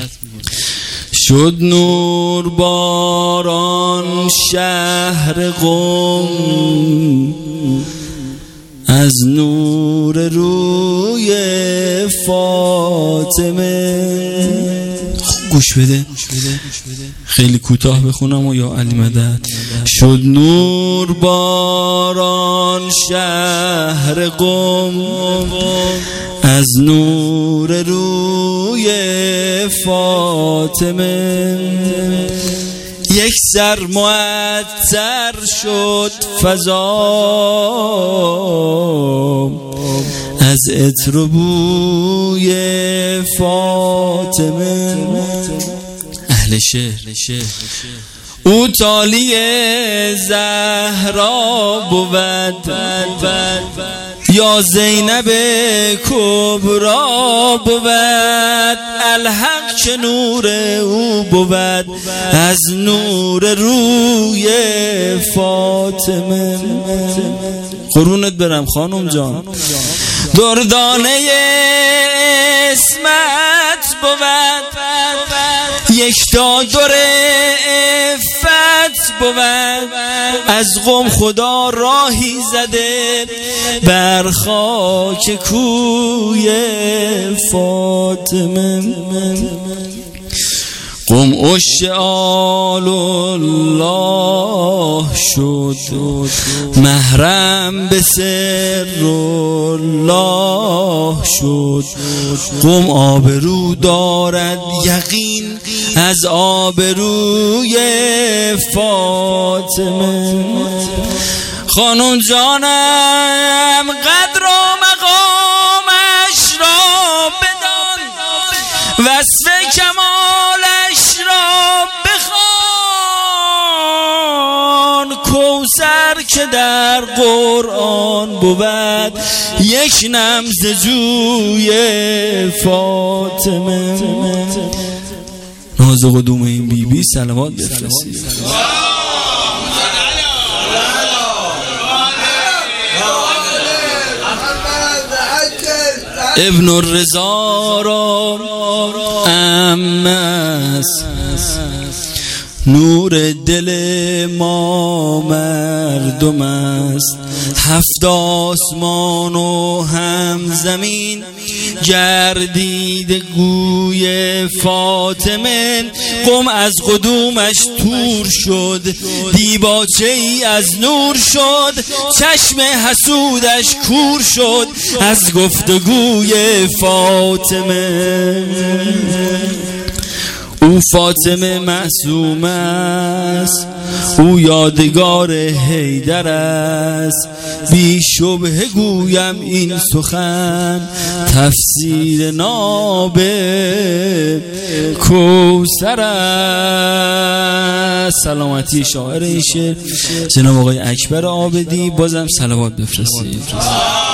شد نور باران شهر قم، از نور روی فاطمه. گوش بده، خیلی کوتاه بخونم و یا علی مدد. شد نور باران شهر قم، از نور روی فاطمه. یک سر معطر شد فضا، از عطر و بوی فاطمه. اهل شهر او تالی زهرا بود، یا زینب کبرا بود. الحق چه نور او بود، از نور روی فاطمه. قرونت برم خانم جان. دردانه اسمت بود، یک تا در عفت بود. از قم خدا راهی زده، بر خاک کوی فاطمه. قم اشعال الله شد، محرم به سر الله شد. قم آبرو دارد یقین، از آبروی فاطمه. خانم جانم قدر و مقامش را بدان، وصف کمالش را بخوان. کوثر که در قرآن بود، یک نم ز جوی فاطمه. ناز و قدوم این بی بی صلوات بفرستید. ابن الرضا را امست، نور دل ما مردم است. هفت آسمان و هم زمین گردید گوی فاطمه. قم از قدومش تور شد، دیباچه ای از نور شد. چشم حسودش کور شد، از گفتگوی فاطمه. او فاطمه معصوم است، او یادگار حیدر است. بی شبهه گویم این سخن، تفسیر ناب کوثر است. سلامتی شاعر این شعر جناب آقای اکبر عابدی. بازم صلوات بفرستید.